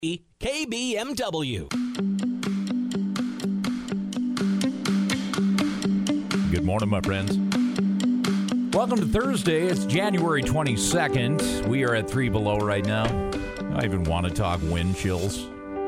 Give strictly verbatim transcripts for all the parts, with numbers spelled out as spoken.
K B M W. Good morning, my friends. Welcome to Thursday. It's January twenty-second. We are at three below right now. I even want to talk wind chills.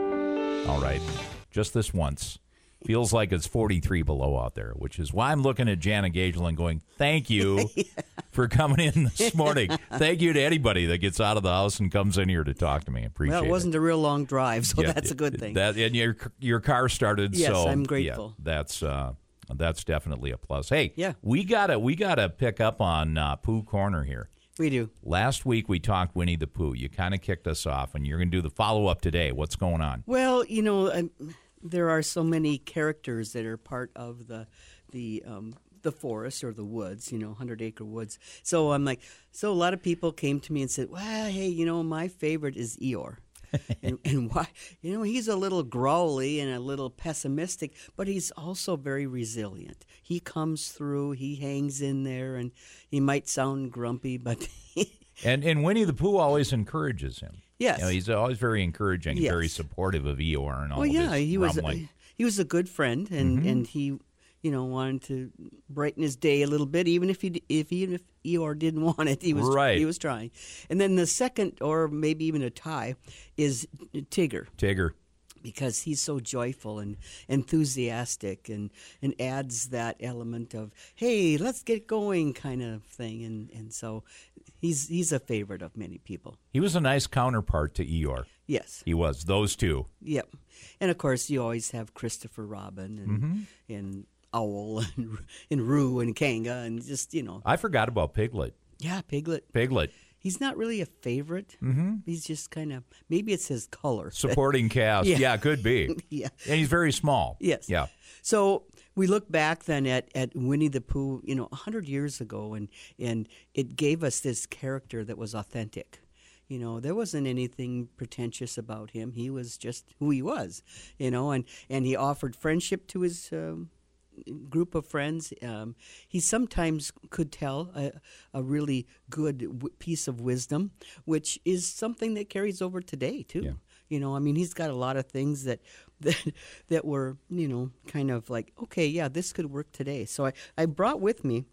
All right, just this once. Feels like it's forty-three below out there, which is why I'm looking at Jana Gagelin going, thank you yeah. for coming in this morning. Thank you to anybody that gets out of the house and comes in here to talk to me. I appreciate it. Well, it wasn't it. a real long drive, so yeah, that's a good thing. That, and your your car started, yes, so I'm grateful. Yeah, that's uh, that's definitely a plus. Hey, yeah. we gotta we gotta pick up on uh, Pooh Corner here. We do. Last week we talked Winnie the Pooh. You kind of kicked us off, and you're going to do the follow up today. What's going on? Well, you know. I'm, There are so many characters that are part of the the um, the forest or the woods, you know, hundred acre woods. So I'm like, so a lot of people came to me and said, well, hey, you know, my favorite is Eeyore. and, and why? You know, he's a little growly and a little pessimistic, but he's also very resilient. He comes through, he hangs in there, and he might sound grumpy, but... and, and Winnie the Pooh always encourages him. Yes, you know, he's always very encouraging, yes. very supportive of Eeyore and all well, of yeah, his he was rumbling. a, he was a good friend, and, Mm-hmm. and he, you know, wanted to brighten his day a little bit, even if he if even if Eeyore didn't want it, he was right. he was trying. And then the second, or maybe even a tie, is Tigger. Tigger. Because he's so joyful and enthusiastic and, and adds that element of, hey, let's get going kind of thing. And, and so he's he's a favorite of many people. He was a nice counterpart to Eeyore. Yes. He was. Those two. Yep. And, of course, you always have Christopher Robin and mm-hmm. and Owl and, and Roo and Kanga and just, you know. I forgot about Piglet. Yeah, Piglet. Piglet. He's not really a favorite. Mm-hmm. He's just kind of, maybe it's his color. Supporting cast. yeah. yeah, could be. yeah. And he's very small. Yes. Yeah. So we look back then at, at Winnie the Pooh, you know, one hundred years ago, and, and it gave us this character that was authentic. You know, there wasn't anything pretentious about him. He was just who he was, you know, and, and he offered friendship to his um, group of friends. Um, he sometimes could tell a, a really good w- piece of wisdom, which is something that carries over today, too. Yeah. You know, I mean, he's got a lot of things that, that that were, you know, kind of like, okay, yeah, this could work today. So I, I brought with me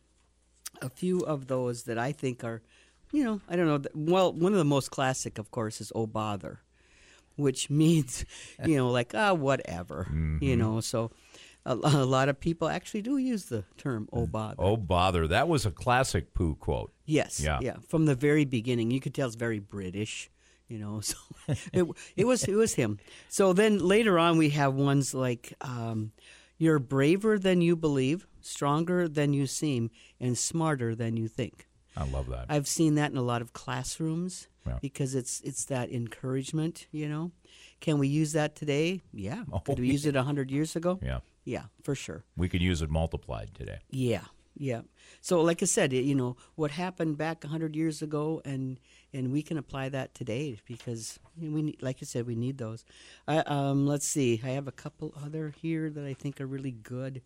a few of those that I think are, you know, I don't know. Well, one of the most classic, of course, is "Oh Bother," which means, you know, like, ah, whatever, mm-hmm. you know. So a, a lot of people actually do use the term "Oh Bother." Oh bother! That was a classic Pooh quote. Yes, yeah, yeah. From the very beginning, you could tell it's very British. You know, so it, it was it was him. So then later on, we have ones like um, "You're braver than you believe, stronger than you seem, and smarter than you think." I love that. I've seen that in a lot of classrooms yeah. because it's it's that encouragement. You know, can we use that today? Yeah. Oh, Could we use it a hundred years ago? Yeah. Yeah, for sure. We could use it multiplied today. Yeah. Yeah. So, like I said, you know, what happened back a hundred years ago, and and we can apply that today because we need, like I said, we need those. I, um, let's see. I have a couple other here that I think are really good.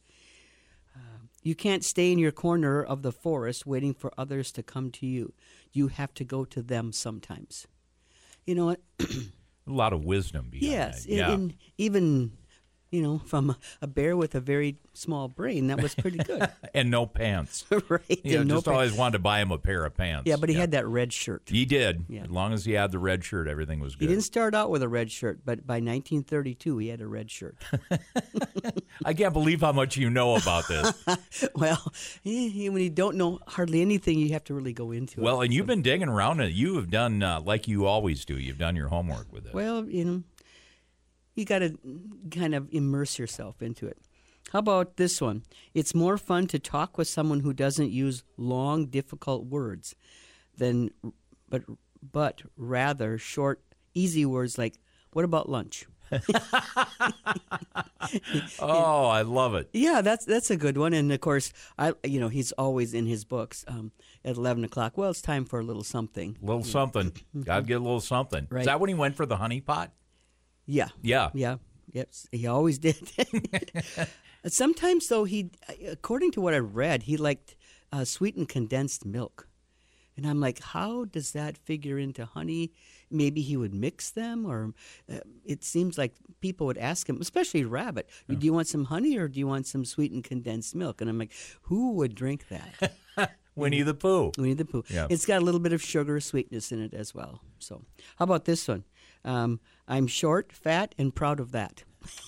Uh, you can't stay in your corner of the forest waiting for others to come to you. You have to go to them sometimes. You know what? A lot of wisdom behind yes, that. Yeah. And even, you know, from a bear with a very small brain, that was pretty good. And no pants. right. Yeah, and no just pants. always wanted to buy him a pair of pants. Yeah, but he yeah. had that red shirt. He did. Yeah. As long as he had the red shirt, everything was good. He didn't start out with a red shirt, but by nineteen thirty-two, he had a red shirt. I can't believe how much you know about this. Well, eh, when you don't know hardly anything, you have to really go into well, it. Well, and so. you've been digging around it. You have done, uh, like you always do, you've done your homework with it. Well, you know, you got to kind of immerse yourself into it. How about this one? It's more fun to talk with someone who doesn't use long, difficult words than, but but rather short, easy words like, what about lunch? Oh, I love it. Yeah, that's that's a good one. And of course, I you know he's always in his books um, at eleven o'clock. Well, it's time for a little something. A little something. Got to get a little something. Right. Is that when he went for the honey pot? Yeah. Yeah. Yeah. Yep. He always did. Sometimes, though, he, according to what I read, he liked uh, sweetened condensed milk. And I'm like, how does that figure into honey? maybe he would mix them, or uh, it seems like people would ask him, especially Rabbit, do you want some honey or do you want some sweetened condensed milk? And I'm like, who would drink that? Winnie the Pooh. Winnie the Pooh. Yeah. It's got a little bit of sugar sweetness in it as well. So how about this one? Um, I'm short, fat, and proud of that.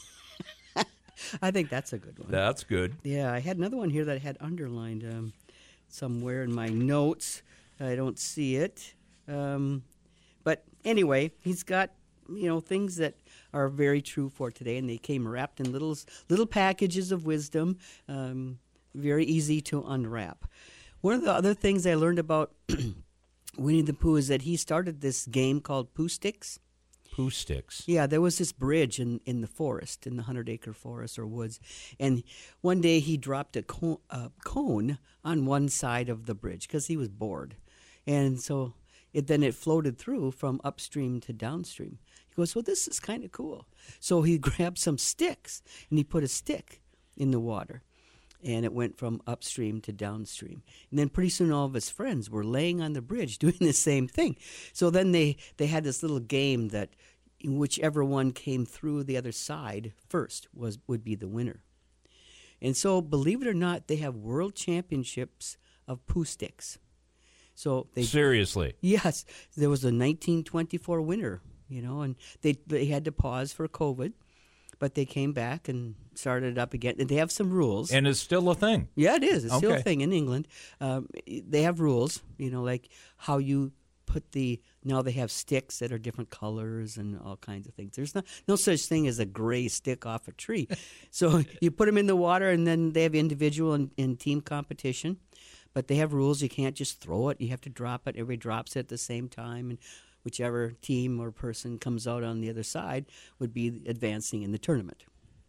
I think that's a good one. That's good. Yeah, I had another one here that I had underlined um, somewhere in my notes. I don't see it. Um, but anyway, he's got, you know, things that are very true for today, and they came wrapped in little little packages of wisdom, um, very easy to unwrap. One of the other things I learned about Winnie the Pooh is that he started this game called Pooh Sticks. Pooh Sticks. Yeah, there was this bridge in, in the forest, in the hundred-acre forest or woods, and one day he dropped a cone, a cone on one side of the bridge because he was bored, and so it then it floated through from upstream to downstream. He goes, well, this is kind of cool. So he grabbed some sticks, and he put a stick in the water, and it went from upstream to downstream. And then pretty soon all of his friends were laying on the bridge doing the same thing. So then they, they had this little game that whichever one came through the other side first was would be the winner. And so, believe it or not, they have world championships of Pooh Sticks. So they Seriously? Yes. There was a nineteen twenty-four winner, you know, and they they had to pause for COVID. But they came back and started it up again. And they have some rules. And it's still a thing? Yeah, it is. It's still Okay. a thing in England. Um, they have rules, you know, like how you put the, now they have sticks that are different colors and all kinds of things. There's not, no such thing as a gray stick off a tree. So you put them in the water, and then they have individual and, and team competition. But they have rules. You can't just throw it. You have to drop it. Everybody drops it at the same time. And whichever team or person comes out on the other side would be advancing in the tournament.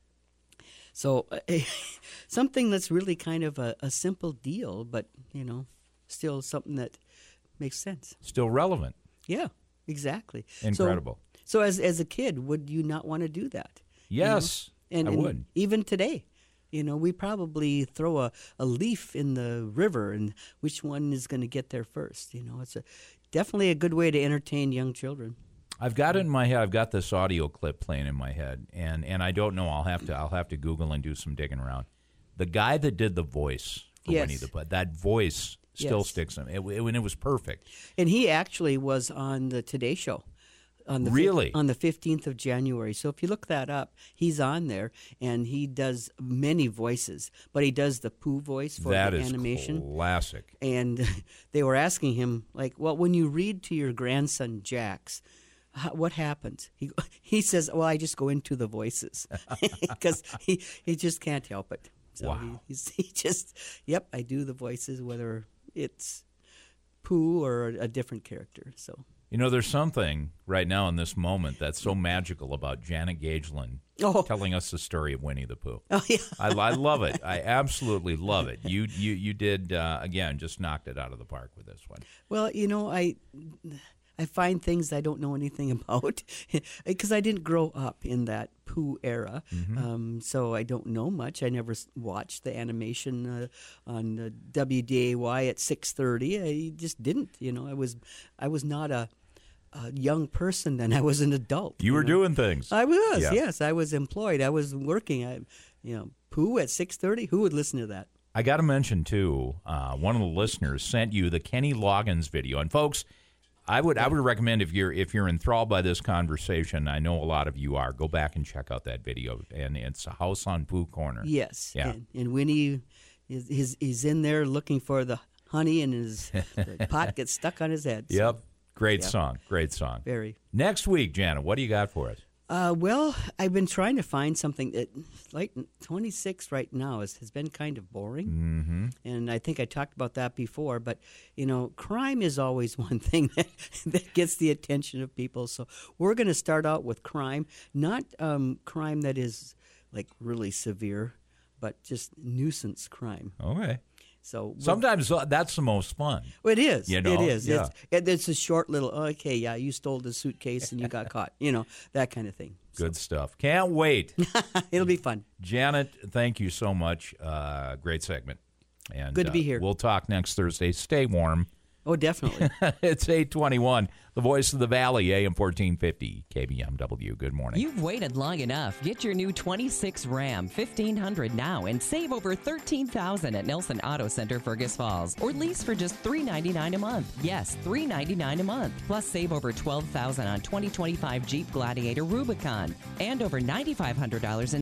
So uh, something that's really kind of a, a simple deal, but, you know, still something that makes sense. Still relevant. Yeah, exactly. Incredible. So, so as as a kid, would you not want to do that? Yes, You know? and, I and would. Even today, you know, we probably throw a, a leaf in the river, and which one is going to get there first? You know, it's a definitely a good way to entertain young children. I've got it in my head. I've got this audio clip playing in my head, and, and I don't know. I'll have to I'll have to Google and do some digging around. The guy that did the voice for Yes. Winnie the Pooh, that voice still Yes. sticks in. It, it, and it was perfect. And he actually was on the Today Show. On the fif- Really? on the fifteenth of January. So if you look that up, he's on there, and he does many voices, but he does the Pooh voice for That the is animation. classic. And they were asking him, like, well, when you read to your grandson Jax, how, what happens? He he says, well, I just go into the voices because he, he just can't help it. So Wow. he, he's, he just, yep, I do the voices, whether it's Pooh or a different character. So. You know, there's something right now in this moment that's so magical about Janet Gageland Oh. telling us the story of Winnie the Pooh. Oh yeah, I, I love it. I absolutely love it. You you you did uh, again, just knocked it out of the park with this one. well, you know, I I find things I don't know anything about because I didn't grow up in that Pooh era, Mm-hmm. um, so I don't know much. I never s- watched the animation uh, on uh, W D A Y at six thirty. I just didn't. You know, I was I was not a, a young person then. I was an adult. You were know. doing things. I was. Yeah. Yes, I was employed. I was working. I, you know, Pooh at six thirty. Who would listen to that? I got to mention too, uh, one of the listeners sent you the Kenny Loggins video, and folks, I would I would recommend if you're if you're enthralled by this conversation, I know a lot of you are, go back and check out that video, and it's a House on Pooh Corner. Yes. Yeah. And, and Winnie, is, is he's in there looking for the honey, and his the pot gets stuck on his head. So Yep, great Yep. song, great song. Very. Next week, Janet, what do you got for us? Uh, well, I've been trying to find something that, like twenty-six right now, is, has been kind of boring. Mm-hmm. And I think I talked about that before. But, you know, crime is always one thing that, that gets the attention of people. So we're going to start out with crime, not um, crime that is, like, really severe, but just nuisance crime. Okay. So we're- Sometimes uh, that's the most fun. Well, it is. You know, it is. yeah. It's, it, it's a short little, okay, yeah, you stole the suitcase and you got caught. You know, that kind of thing. Good stuff. Can't wait. It'll be fun. Janet, thank you so much. Uh, great segment. And Good to be uh, here. We'll talk next Thursday. Stay warm. Oh, definitely. It's eight twenty-one. The Voice of the Valley, A M fourteen fifty, K B M W. Good morning. You've waited long enough. Get your new twenty-six Ram fifteen hundred now and save over thirteen thousand dollars at Nelson Auto Center, Fergus Falls. Or lease for just three hundred ninety-nine dollars a month. Yes, three hundred ninety-nine dollars a month. Plus save over twelve thousand dollars on twenty twenty-five Jeep Gladiator Rubicon. And over nine thousand five hundred dollars in